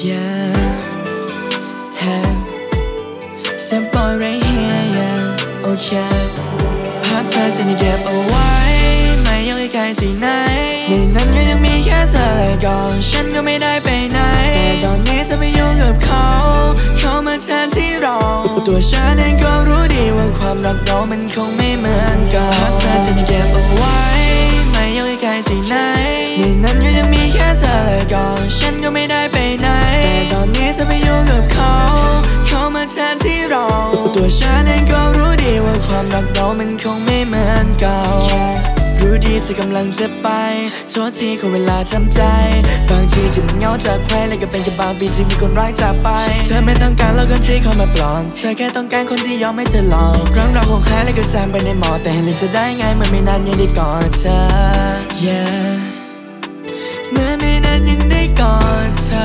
Yeah, hey, simple right here, yeah, okay ภาพเธอสิ่งที่เก็บเอาไว้ไม่ยกให้ใครที่ไหนในนั้นก็ยังมีแค่เธอและก่อนฉันก็ไม่ได้ไปไหนแต่ตอนนี้เธอไปยุ่งกับเขามาแทนที่เราตัวฉันเองก็รู้ดีว่าความรักเรามันคงไม่เหมือนกันภาพเธอสิ่งที่เก็บเอาไว้ไม่ยกให้ใครที่ไหนในนั้นก็ยังมีแค่เธอและก่อนฉันก็ไม่ได้ไปไหนแต่ตอนนี้เธอไปยุ่งกับเขามาแทนที่เราตัวฉันเองก็รู้ดีว่าความรักเรามันคงไม่เหมือนเก่ารู้ดีเธอกำลังจะไปโทษทีขอเวลาทำใจบางทีที่มันเหงาจากใครและก็เป็นแค่บางปีที่มีคนร้ายจากไปเธอไม่ต้องการแล้วคนที่เข้ามาปลอมเธอแค่ต้องการคนที่ยอมให้เธอลองเรื่องราวของใครและก็จางไปในหมอแต่ให้ลืมเธอได้ไงเมื่อไม่นานยังได้กอดเธอ yeah เมื่อไม่นานยังได้กอดเธอ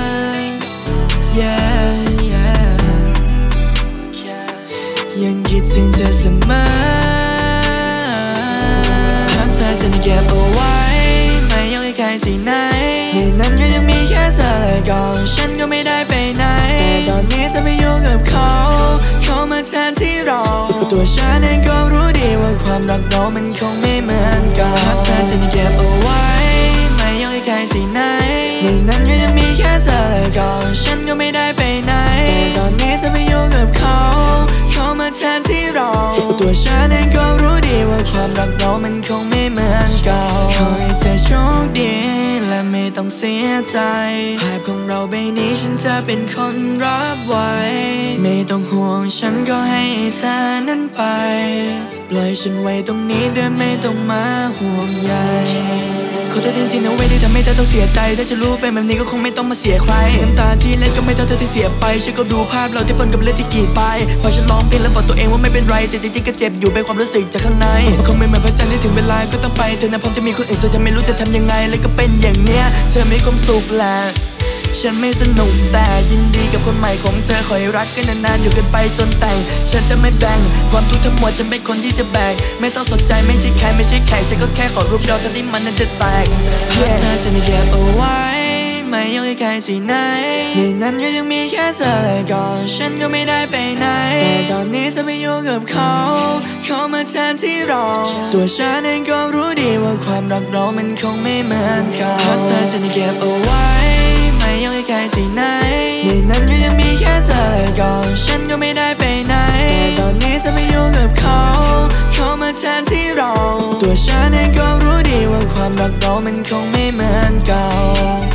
yeah yeah ยังคิดถึงเธอเสมอภาพเธอฉันเก็บเอาไว้ไม่ยกให้ใครที่ไหนในนั้นก็ยังมีแค่เธอและก่อนฉันก็ไม่ได้ไปไหนแต่ตอนนี้เธอไปยุ่งกับเขามาแทนที่เราตัวฉันเองก็รู้ดีว่าความรักเรามันคงไม่เหมือนกันภาพเธอฉันเก็บเอาไว้ไม่ยกให้ใครที่ไหนในนั้นก็ยังมีแค่เธอและก่อนฉันก็ไม่ได้ไปไหนแต่ตอนนี้เธอไปยุ่งกับเขามาแทนที่เราตัวฉันเองก็รู้ดีว่าความรักเรามันคงไม่เหมือนเก่าขอให้เธอโชคดีและไม่ต้องเสียใจภาพของเราใบนี้ฉันจะเป็นคนรับไว้ไม่ต้องห่วงฉันก็ให้เธอนั้นไปปล่อยฉันไว้ตรงนี้เดินไม่ต้องมาห่วงใยขอโทษจริงๆนะเว้ยที่ทำให้เธอต้องเสียใจถ้าฉันรู้เป็นแบบนี้ก็คงไม่ต้องมาเสียใครน้ำตาที่เล็ดก็ไม่เท่าเธอที่เสียไปฉันก็ดูภาพเราที่ปนกับเลือดที่กรีดไปพอฉันร้องเพลงแล้วบอกตัวเองว่าไม่เป็นไรแต่จริงๆก็เจ็บอยู่เป็นความรู้สึกจากข้างในคงไม่เหมือนพระจันทร์ที่ถึงเวลาก็ต้องไปเธอนะพร้อมจะมีคนอื่นส่วนฉันไม่รู้จะทำยังไงแล้วก็เป็นอย่างเนี้ยเธอมีความสุขแหละฉันไม่สนุกแต่ยินดีกับคนใหม่ของเธอขอให้รักกันนานๆอยู่กันไปจนแต่งฉันจะไม่แบ่งความทุกข์ทั้งหมดฉันเป็นคนที่จะแบกไม่ต้องสนใจไม่ใช่ใครไม่ใช่แขกฉันก็แค่ขอรูปเราเธอที่มันนั้นจะแตกภาพเธอฉันเก็บเอาไว้ไม่ยกให้ใครที่ไหนในนั้นก็ยังมีแค่เธอและก่อนฉันก็ไม่ได้ไปไหนแต่ตอนนี้เธอไปยุ่งกับเขามาแทนที่เราตัวฉันเองก็รู้ดีว่าความรักเรามันคงไม่เหมือนกันภาพเธอฉันเก็บเอาไว้ไม่ยกให้ใครที่ไหนในนั้นก็ยังมีแค่เธอและก่อนฉันก็ไม่ได้ไปไหนแต่ตอนนี้เธอไปยุ่งกับเขามาแทนที่เราตัวฉันเองก็รู้ดีว่าความรักเรามันคงไม่เหมือนเก่า